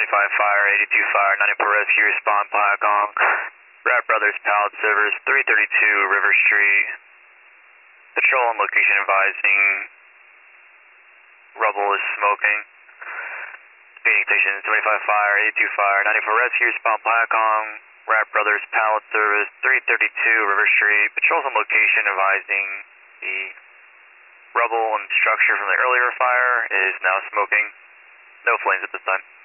Fire, 82 Fire, 94 Rescue, respond Pyagong. Rat Brothers, Pallet Servers, 332 River Street. Patrol on location advising rubble is smoking. Speeding station, 75 Fire, 82 Fire, 94 Rescue, respond Pyagong. Rat Brothers, Pallet Service, 332 River Street. Patrols on location advising the rubble and structure from the earlier fire is now smoking. No flames at this time.